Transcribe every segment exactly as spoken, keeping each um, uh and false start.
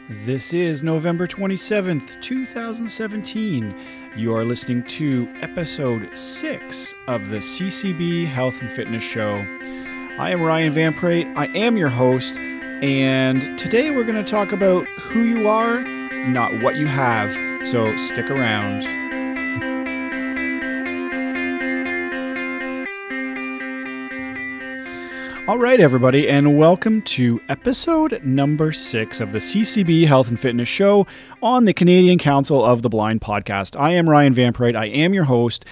This is November twenty-seventh, twenty seventeen. You are listening to episode six of the C C B Health and Fitness Show. I am Ryan Van Prate. I am your host, and today we're going to talk about who you are, not what you have. So stick around. All right, everybody, and welcome to episode number six of the C C B Health and Fitness Show on the Canadian Council of the Blind podcast. I am Ryan Van Prate. I am your host,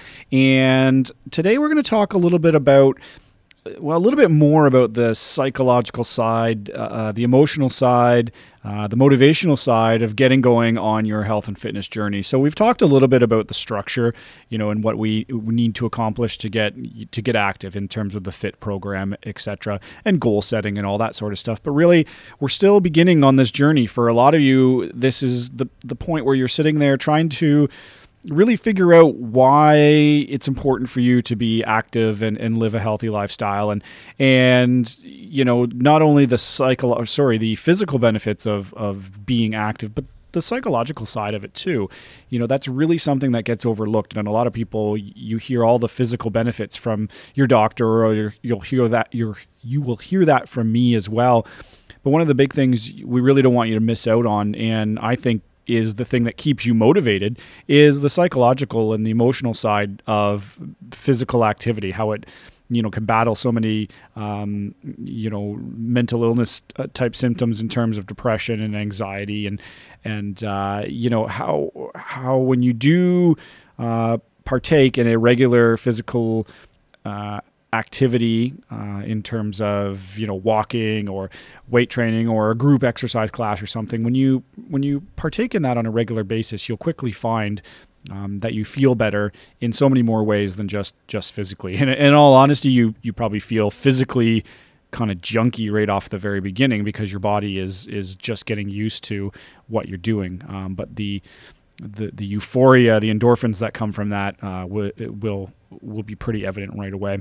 and today we're going to talk a little bit about, well, a little bit more about the psychological side, uh, the emotional side, uh, the motivational side of getting going on your health and fitness journey. So we've talked a little bit about the structure, you know, and what we need to accomplish to get to get active in terms of the FIT program, et cetera, and goal setting and all that sort of stuff. But really, we're still beginning on this journey. For a lot of you, this is the the point where you're sitting there trying to really figure out why it's important for you to be active and, and live a healthy lifestyle. And, and, you know, not only the psycho, or sorry, the physical benefits of, of being active, but the psychological side of it too. You know, that's really something that gets overlooked. And a lot of people, you hear all the physical benefits from your doctor, or your, you'll hear that, you're, you will hear that from me as well. But one of the big things we really don't want you to miss out on, and I think is the thing that keeps you motivated, is the psychological and the emotional side of physical activity, how it, you know, can battle so many, um, you know, mental illness type symptoms in terms of depression and anxiety, and, and, uh, you know, how, how when you do, uh, partake in a regular physical, uh, activity uh, in terms of, you know, walking or weight training or a group exercise class or something, when you when you partake in that on a regular basis, you'll quickly find um, that you feel better in so many more ways than just just physically. And in all honesty, you you probably feel physically kind of junky right off the very beginning because your body is is just getting used to what you're doing. Um, but the the the euphoria, the endorphins that come from that uh, w- will will be pretty evident right away.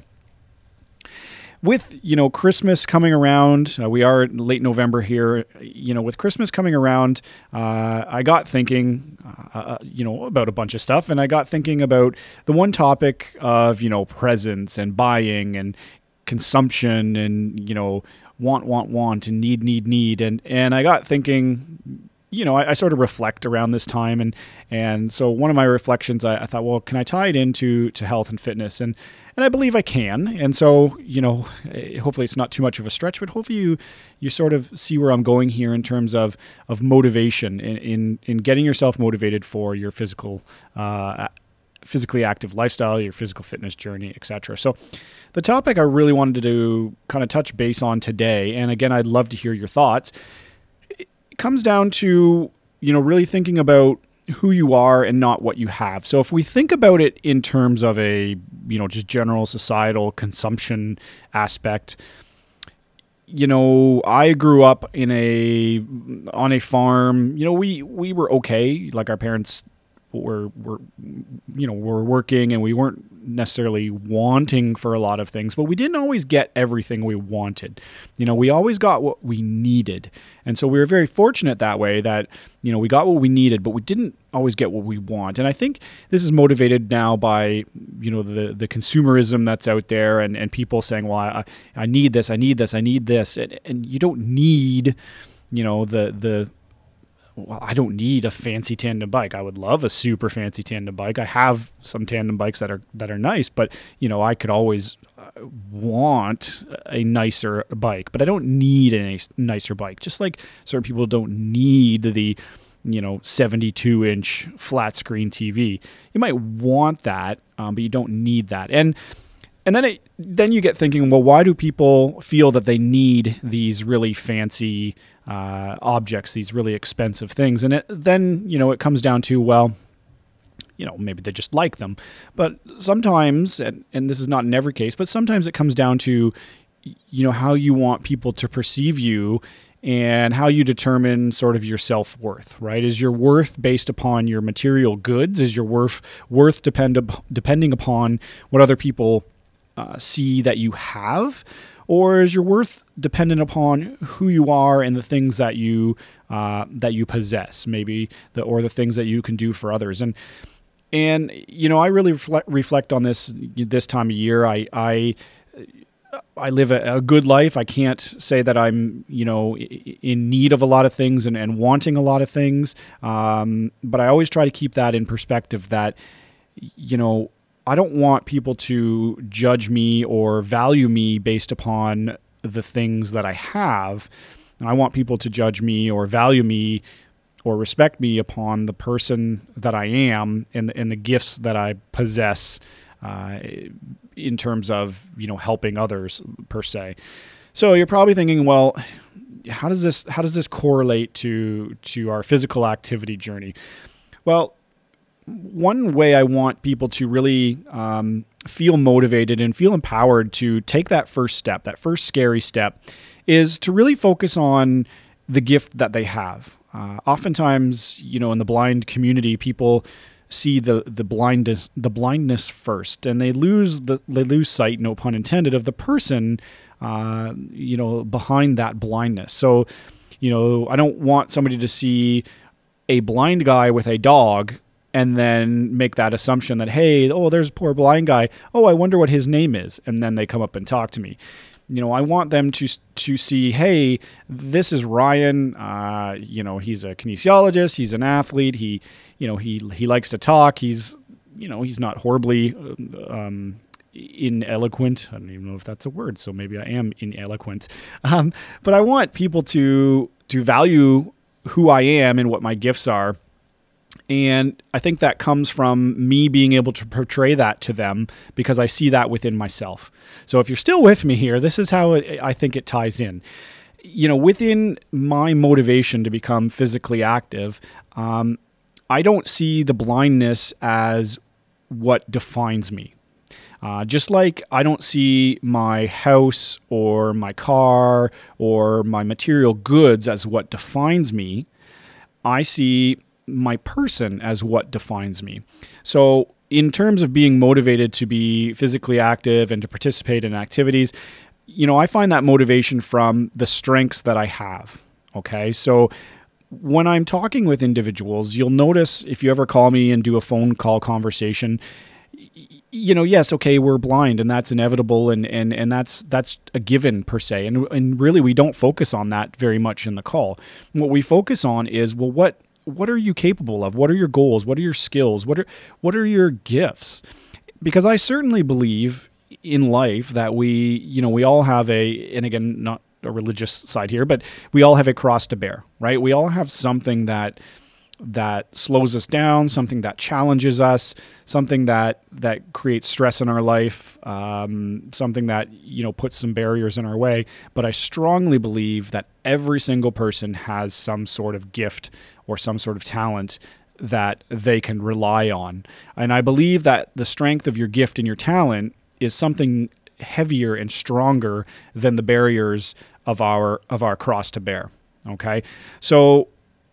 With, you know, Christmas coming around, uh, we are late November here, you know, with Christmas coming around, uh, I got thinking, uh, you know, about a bunch of stuff. And I got thinking about the one topic of, you know, presents and buying and consumption and, you know, want, want, want and need, need, need. And, and I got thinking, you know, I, I sort of reflect around this time. And, and so one of my reflections, I, I thought, well, can I tie it into to health and fitness? And, and I believe I can. And so, you know, hopefully it's not too much of a stretch, but hopefully you, you sort of see where I'm going here in terms of, of motivation in, in, in getting yourself motivated for your physical, uh, physically active lifestyle, your physical fitness journey, et cetera. So the topic I really wanted to kind of touch base on today, and again, I'd love to hear your thoughts, it comes down to, you know, really thinking about who you are and not what you have. So if we think about it in terms of a, you know, just general societal consumption aspect, you know, I grew up in a, on a farm, you know, we, we were okay. Like our parents were, were, you know, were working and we weren't necessarily wanting for a lot of things, but we didn't always get everything we wanted. You know, we always got what we needed. And so we were very fortunate that way that, you know, we got what we needed, but we didn't always get what we want. And I think this is motivated now by, you know, the, the consumerism that's out there and, and people saying, well, I, I need this, I need this, I need this. And, and you don't need, you know, the, the, well, I don't need a fancy tandem bike. I would love a super fancy tandem bike. I have some tandem bikes that are that are nice, but you know, I could always uh, want a nicer bike, but I don't need a nice, nicer bike. Just like certain people don't need the, you know, seventy-two inch flat screen T V. You might want that, um, but you don't need that. And and then it, then you get thinking, well, why do people feel that they need these really fancy uh, objects, these really expensive things? And it, then, you know, it comes down to, well, you know, maybe they just like them. But sometimes, and, and this is not in every case, but sometimes it comes down to, you know, how you want people to perceive you and how you determine sort of your self-worth, right? Is your worth based upon your material goods? Is your worth worth depend, depending upon what other people uh, see that you have? or is your worth dependent upon who you are and the things that you uh, that you possess, maybe the or the things that you can do for others? And and you know, I really reflect, reflect on this this time of year. I I I live a, a good life. I can't say that I'm, you know, in need of a lot of things and, and wanting a lot of things. Um, but I always try to keep that in perspective that, you know, I don't want people to judge me or value me based upon the things that I have. And I want people to judge me or value me or respect me upon the person that I am and, and the gifts that I possess, uh, in terms of, you know, helping others per se. So you're probably thinking, well, how does this how does this correlate to to our physical activity journey? Well, one way I want people to really um, feel motivated and feel empowered to take that first step, that first scary step, is to really focus on the gift that they have. Uh, oftentimes, you know, in the blind community, people see the the blindness the blindness first, and they lose the they lose sight, no pun intended, of the person, uh, you know, behind that blindness. So, you know, I don't want somebody to see a blind guy with a dog and then make that assumption that, hey, oh, there's a poor blind guy. Oh, I wonder what his name is, and then they come up and talk to me. You know, I want them to to see, hey, this is Ryan. Uh, you know, he's a kinesiologist. He's an athlete. He, you know, he he likes to talk. He's, you know, he's not horribly um, ineloquent. I don't even know if that's a word. So maybe I am ineloquent. Um, but I want people to to value who I am and what my gifts are. And I think that comes from me being able to portray that to them because I see that within myself. So if you're still with me here, this is how it, I think it ties in. You know, within my motivation to become physically active, um, I don't see the blindness as what defines me. Uh, just like I don't see my house or my car or my material goods as what defines me, I see my person as what defines me. So in terms of being motivated to be physically active and to participate in activities, you know, I find that motivation from the strengths that I have. Okay. So when I'm talking with individuals, you'll notice if you ever call me and do a phone call conversation, you know, yes, okay, we're blind and that's inevitable and and and that's that's a given per se. And and really we don't focus on that very much in the call. What we focus on is, well, what What are you capable of? What are your goals? What are your skills? What are what are your gifts? Because I certainly believe in life that we, you know, we all have a, and again, not a religious side here, but we all have a cross to bear, right? We all have something that that slows us down, something that challenges us, something that that creates stress in our life, um, something that, you know, puts some barriers in our way. But I strongly believe that every single person has some sort of gift or some sort of talent that they can rely on. And I believe that the strength of your gift and your talent is something heavier and stronger than the barriers of our of our cross to bear. Okay? So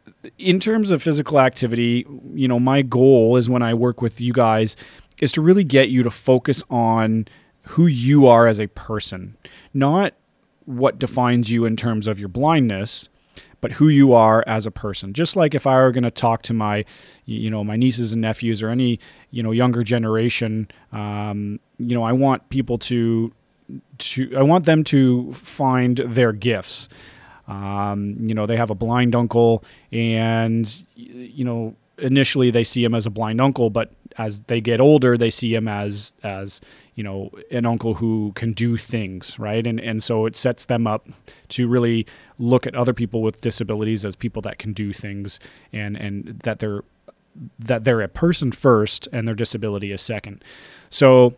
in terms of physical activity, you know, my goal is when I work with you guys is to really get you to focus on who you are as a person, not what defines you in terms of your blindness, but who you are as a person. Just like if I were going to talk to my, you know, my nieces and nephews or any, you know, younger generation, um, you know, I want people to, to, I want them to find their gifts. Um, you know, they have a blind uncle and, you know, initially they see him as a blind uncle, but as they get older, they see him as, as, you know, an uncle who can do things, right? And and so it sets them up to really look at other people with disabilities as people that can do things, and, and that they're that they're a person first and their disability is second. So,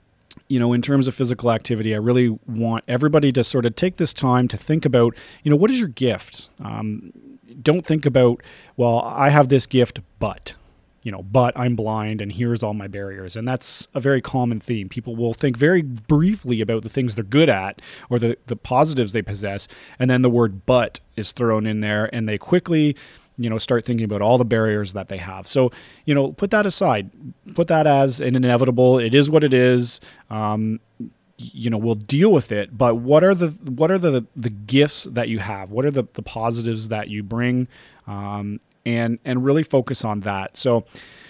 you know, in terms of physical activity, I really want everybody to sort of take this time to think about, you know, what is your gift? Um, don't think about, well, I have this gift, but, you know, but I'm blind and here's all my barriers. And that's a very common theme. People will think very briefly about the things they're good at or the, the positives they possess. And then the word but is thrown in there and they quickly, you know, start thinking about all the barriers that they have. So, you know, put that aside, put that as an inevitable. It is what it is. Um, you know, we'll deal with it, but what are the what are the the gifts that you have? What are the the positives that you bring? Um, and and really focus on that. So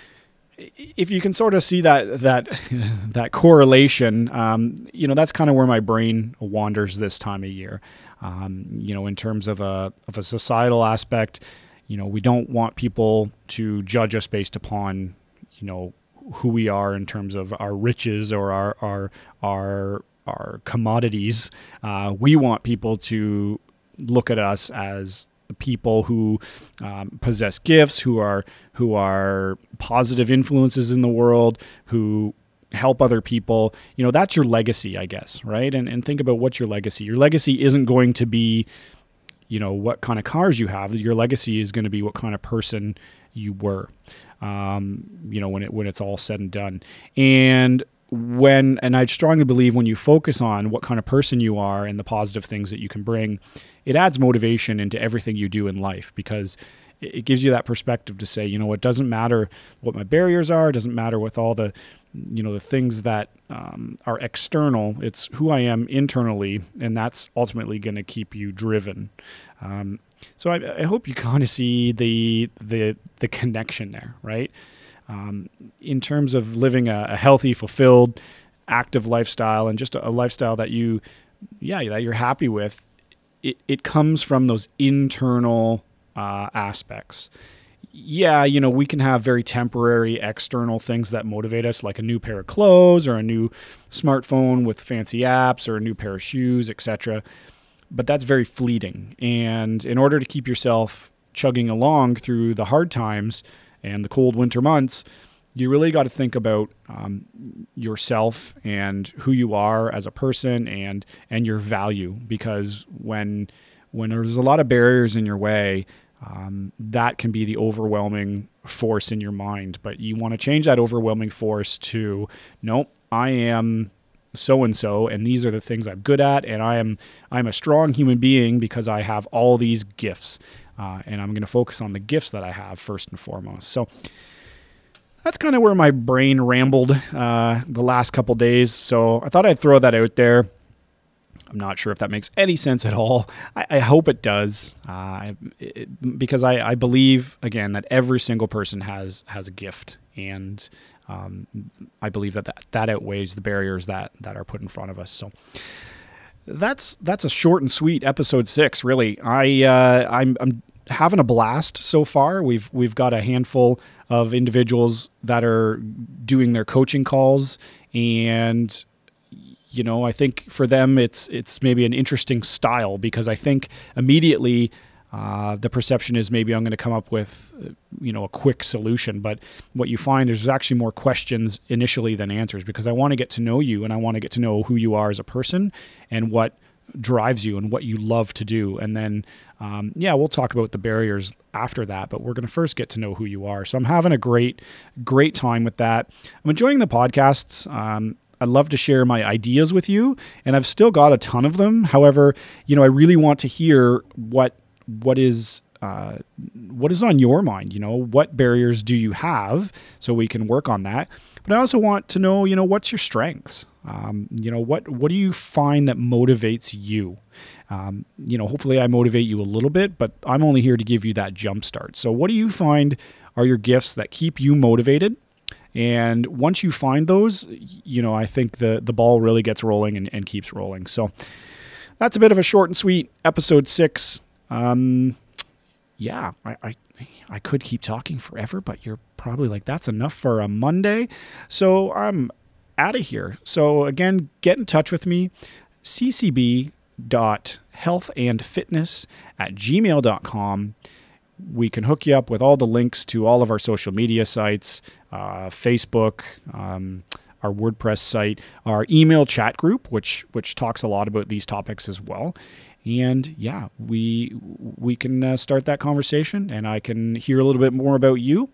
if you can sort of see that that that correlation, um, you know, that's kind of where my brain wanders this time of year. Um, you know, in terms of a of a societal aspect, you know, we don't want people to judge us based upon, you know, who we are in terms of our riches or our our our our commodities. Uh, we want people to look at us as people who um, possess gifts, who are who are positive influences in the world, who help other people. You know, that's your legacy, I guess, right? And and think about what's your legacy. Your legacy isn't going to be, you know, what kind of cars you have. Your legacy is going to be what kind of person you were. Um, you know, when it when it's all said and done. And when and I strongly believe when you focus on what kind of person you are and the positive things that you can bring, it adds motivation into everything you do in life, because it, it gives you that perspective to say, you know, it doesn't matter what my barriers are, it doesn't matter with all the, you know, the things that um, are external. It's who I am internally, and that's ultimately going to keep you driven. Um, So I, I hope you kind of see the the the connection there, right? Um, in terms of living a, a healthy, fulfilled, active lifestyle, and just a, a lifestyle that you, yeah, that you're happy with, it, it comes from those internal uh, aspects. Yeah, you know, we can have very temporary external things that motivate us, like a new pair of clothes or a new smartphone with fancy apps or a new pair of shoes, et cetera. But that's very fleeting. And in order to keep yourself chugging along through the hard times and the cold winter months, you really got to think about um, yourself and who you are as a person and and your value. Because when when there's a lot of barriers in your way, um, that can be the overwhelming force in your mind. But you want to change that overwhelming force to, nope, I am so-and-so, and these are the things I'm good at, and I am I'm a strong human being because I have all these gifts, uh, and I'm going to focus on the gifts that I have first and foremost. So that's kind of where my brain rambled uh, the last couple days, so I thought I'd throw that out there. I'm not sure if that makes any sense at all. I, I hope it does, uh, it, because I, I believe, again, that every single person has has a gift, and Um, I believe that, that that outweighs the barriers that, that are put in front of us. So that's that's a short and sweet episode six. Really, I uh, I'm, I'm having a blast so far. We've we've got a handful of individuals that are doing their coaching calls, and you know, I think for them it's it's maybe an interesting style, because I think immediately Uh, the perception is maybe I'm going to come up with, uh, you know, a quick solution. But what you find is there's actually more questions initially than answers, because I want to get to know you, and I want to get to know who you are as a person and what drives you and what you love to do. And then, um, yeah, we'll talk about the barriers after that, but we're going to first get to know who you are. So I'm having a great, great time with that. I'm enjoying the podcasts. Um, I'd love to share my ideas with you, and I've still got a ton of them. However, you know, I really want to hear what what is uh, what is on your mind. You know, what barriers do you have, so we can work on that. But I also want to know, you know, what's your strengths? Um, you know, what what do you find that motivates you? Um, you know, hopefully I motivate you a little bit, but I'm only here to give you that jump start. So what do you find are your gifts that keep you motivated? And once you find those, you know, I think the the ball really gets rolling and, and keeps rolling. So that's a bit of a short and sweet episode six. Um, yeah, I, I, I could keep talking forever, but you're probably like, that's enough for a Monday. So I'm out of here. So again, get in touch with me, c c b dot health and fitness at gmail dot com. We can hook you up with all the links to all of our social media sites, uh, Facebook, um, our WordPress site, our email chat group, which which talks a lot about these topics as well. And yeah, we we can uh, start that conversation, and I can hear a little bit more about you.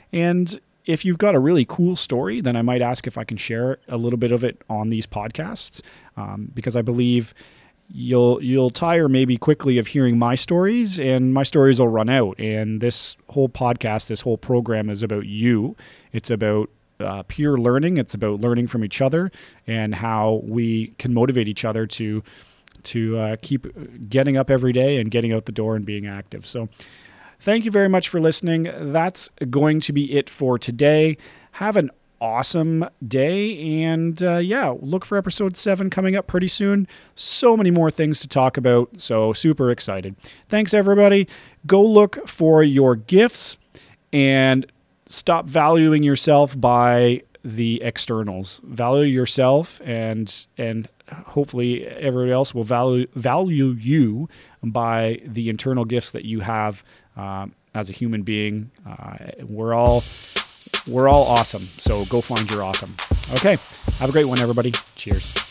And if you've got a really cool story, then I might ask if I can share a little bit of it on these podcasts, um, because I believe you'll you'll tire maybe quickly of hearing my stories, and my stories will run out. And this whole podcast, this whole program is about you. It's about uh, peer learning. It's about learning from each other and how we can motivate each other to to uh, keep getting up every day and getting out the door and being active. So thank you very much for listening. That's going to be it for today. Have an awesome day. And uh, yeah, look for episode seven coming up pretty soon. So many more things to talk about. So super excited. Thanks, everybody. Go look for your gifts and stop valuing yourself by the externals. Value yourself, and and hopefully everybody else will value value you by the internal gifts that you have um, as a human being. Uh, we're all we're all awesome. So go find your awesome. Okay. Have a great one, everybody. Cheers.